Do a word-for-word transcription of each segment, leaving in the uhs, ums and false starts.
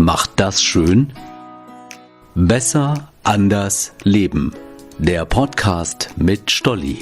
macht das schön? Besser, anders, leben. Der Podcast mit Stolli.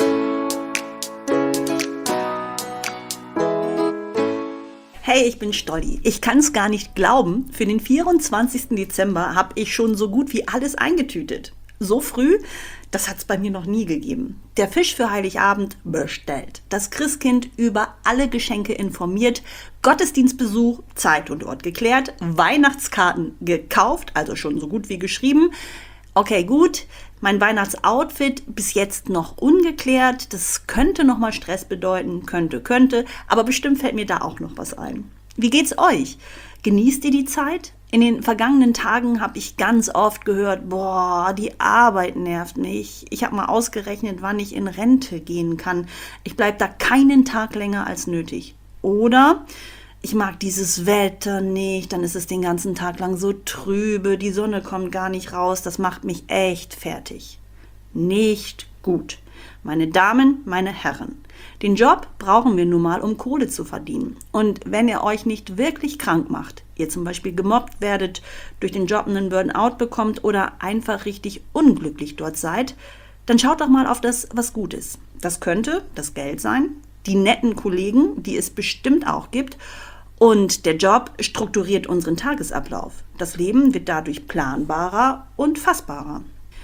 Hey, ich bin Stolli. Ich kann es gar nicht glauben, für den vierundzwanzigsten Dezember habe ich schon so gut wie alles eingetütet. So früh, das hat es bei mir noch nie gegeben. Der Fisch für Heiligabend bestellt, das Christkind über alle Geschenke informiert, Gottesdienstbesuch, Zeit und Ort geklärt, Weihnachtskarten gekauft, also schon so gut wie geschrieben. Okay, gut, mein Weihnachtsoutfit bis jetzt noch ungeklärt, das könnte nochmal Stress bedeuten, könnte, könnte, aber bestimmt fällt mir da auch noch was ein. Wie geht's euch? Genießt ihr die Zeit? In den vergangenen Tagen habe ich ganz oft gehört, boah, die Arbeit nervt mich. Ich habe mal ausgerechnet, wann ich in Rente gehen kann. Ich bleibe da keinen Tag länger als nötig. Oder ich mag dieses Wetter nicht, dann ist es den ganzen Tag lang so trübe, die Sonne kommt gar nicht raus, das macht mich echt fertig. Nicht gut. Meine Damen, meine Herren, den Job brauchen wir nun mal, um Kohle zu verdienen. Und wenn ihr euch nicht wirklich krank macht, ihr zum Beispiel gemobbt werdet, durch den Job einen Burnout bekommt oder einfach richtig unglücklich dort seid, dann schaut doch mal auf das, was gut ist. Das könnte das Geld sein, die netten Kollegen, die es bestimmt auch gibt, und der Job strukturiert unseren Tagesablauf. Das Leben wird dadurch planbarer und fassbarer.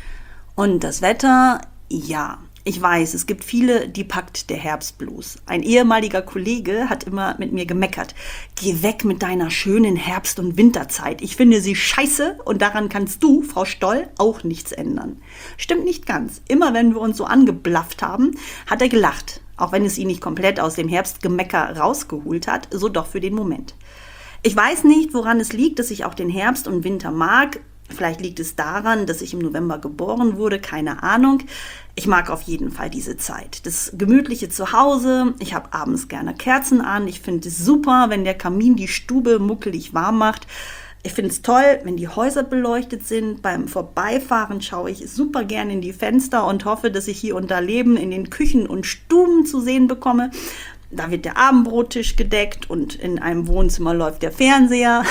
Und das Wetter, ja. Ich weiß, es gibt viele, die packt der Herbstblues. Ein ehemaliger Kollege hat immer mit mir gemeckert. Geh weg mit deiner schönen Herbst- und Winterzeit. Ich finde sie scheiße und daran kannst du, Frau Stoll, auch nichts ändern. Stimmt nicht ganz. Immer wenn wir uns so angeblafft haben, hat er gelacht. Auch wenn es ihn nicht komplett aus dem Herbstgemecker rausgeholt hat, so doch für den Moment. Ich weiß nicht, woran es liegt, dass ich auch den Herbst und Winter mag. Vielleicht liegt es daran, dass ich im November geboren wurde, keine Ahnung. Ich mag auf jeden Fall diese Zeit. Das gemütliche Zuhause, ich habe abends gerne Kerzen an. Ich finde es super, wenn der Kamin die Stube muckelig warm macht. Ich finde es toll, wenn die Häuser beleuchtet sind. Beim Vorbeifahren schaue ich super gerne in die Fenster und hoffe, dass ich hier und da Leben in den Küchen und Stuben zu sehen bekomme. Da wird der Abendbrottisch gedeckt und in einem Wohnzimmer läuft der Fernseher.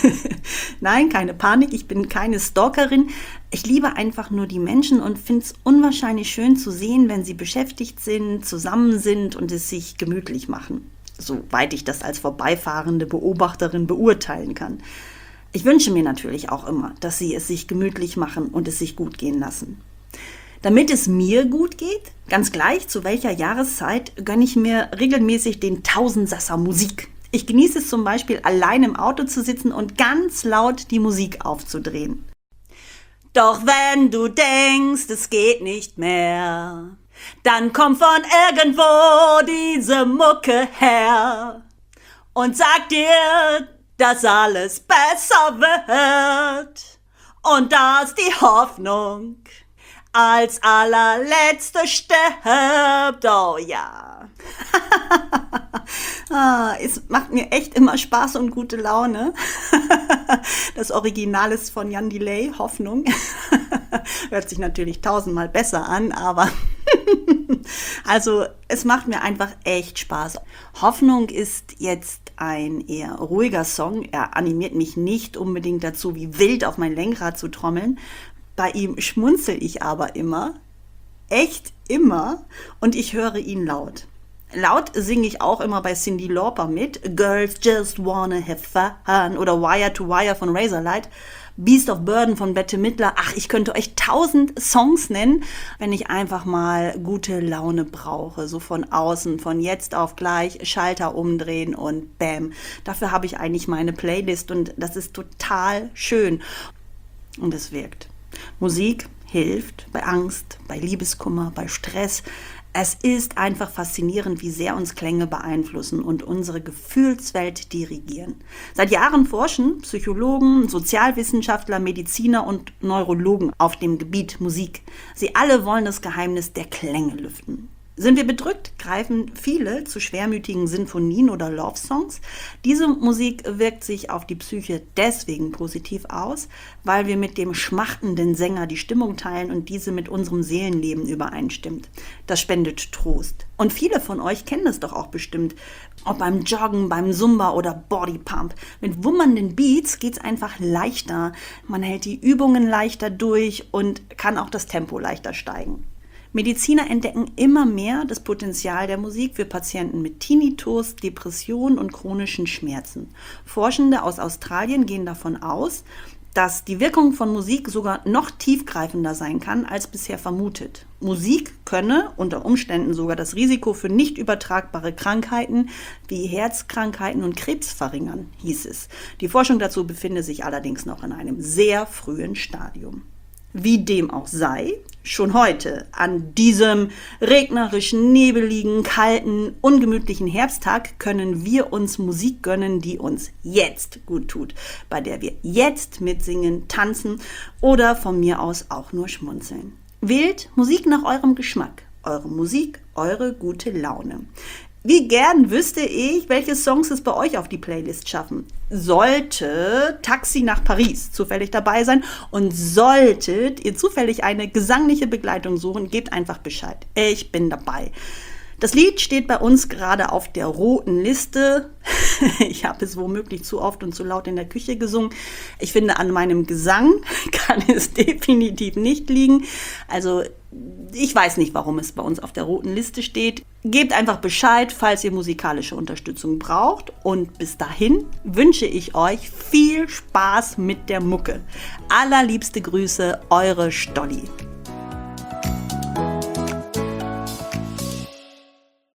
Nein, keine Panik, ich bin keine Stalkerin. Ich liebe einfach nur die Menschen und finde es unwahrscheinlich schön zu sehen, wenn sie beschäftigt sind, zusammen sind und es sich gemütlich machen. Soweit ich das als vorbeifahrende Beobachterin beurteilen kann. Ich wünsche mir natürlich auch immer, dass sie es sich gemütlich machen und es sich gut gehen lassen. Damit es mir gut geht, ganz gleich zu welcher Jahreszeit, gönne ich mir regelmäßig den Tausendsasser Musik. Ich genieße es zum Beispiel, allein im Auto zu sitzen und ganz laut die Musik aufzudrehen. Doch wenn du denkst, es geht nicht mehr, dann kommt von irgendwo diese Mucke her und sagt dir, dass alles besser wird und dass die Hoffnung als allerletzte stirbt, oh ja. ah, es macht mir echt immer Spaß und gute Laune. Das Original ist von Jan Delay, Hoffnung. Hört sich natürlich tausendmal besser an, aber also es macht mir einfach echt Spaß. Hoffnung ist jetzt ein eher ruhiger Song. Er animiert mich nicht unbedingt dazu, wie wild auf mein Lenkrad zu trommeln. Bei ihm schmunzel ich aber immer, echt immer, und ich höre ihn laut. Laut singe ich auch immer bei Cyndi Lauper mit, Girls Just Wanna Have Fun oder Wire to Wire von Razorlight, Beast of Burden von Bette Midler. Ach, ich könnte euch tausend Songs nennen, wenn ich einfach mal gute Laune brauche, so von außen, von jetzt auf gleich, Schalter umdrehen und bam. Dafür habe ich eigentlich meine Playlist und das ist total schön und es wirkt. Musik hilft bei Angst, bei Liebeskummer, bei Stress. Es ist einfach faszinierend, wie sehr uns Klänge beeinflussen und unsere Gefühlswelt dirigieren. Seit Jahren forschen Psychologen, Sozialwissenschaftler, Mediziner und Neurologen auf dem Gebiet Musik. Sie alle wollen das Geheimnis der Klänge lüften. Sind wir bedrückt, greifen viele zu schwermütigen Sinfonien oder Love-Songs. Diese Musik wirkt sich auf die Psyche deswegen positiv aus, weil wir mit dem schmachtenden Sänger die Stimmung teilen und diese mit unserem Seelenleben übereinstimmt. Das spendet Trost. Und viele von euch kennen das doch auch bestimmt. Ob beim Joggen, beim Zumba oder Bodypump. Mit wummernden Beats geht's einfach leichter. Man hält die Übungen leichter durch und kann auch das Tempo leichter steigen. Mediziner entdecken immer mehr das Potenzial der Musik für Patienten mit Tinnitus, Depressionen und chronischen Schmerzen. Forschende aus Australien gehen davon aus, dass die Wirkung von Musik sogar noch tiefgreifender sein kann als bisher vermutet. Musik könne unter Umständen sogar das Risiko für nicht übertragbare Krankheiten wie Herzkrankheiten und Krebs verringern, hieß es. Die Forschung dazu befindet sich allerdings noch in einem sehr frühen Stadium. Wie dem auch sei, schon heute, an diesem regnerischen, nebeligen, kalten, ungemütlichen Herbsttag können wir uns Musik gönnen, die uns jetzt gut tut, bei der wir jetzt mitsingen, tanzen oder von mir aus auch nur schmunzeln. Wählt Musik nach eurem Geschmack, eure Musik, eure gute Laune. Wie gern wüsste ich, welche Songs es bei euch auf die Playlist schaffen. Sollte Taxi nach Paris zufällig dabei sein und solltet ihr zufällig eine gesangliche Begleitung suchen, gebt einfach Bescheid. Ich bin dabei. Das Lied steht bei uns gerade auf der roten Liste. Ich habe es womöglich zu oft und zu laut in der Küche gesungen. Ich finde, an meinem Gesang kann es definitiv nicht liegen. Also ich weiß nicht, warum es bei uns auf der roten Liste steht. Gebt einfach Bescheid, falls ihr musikalische Unterstützung braucht. Und bis dahin wünsche ich euch viel Spaß mit der Mucke. Allerliebste Grüße, eure Stolli.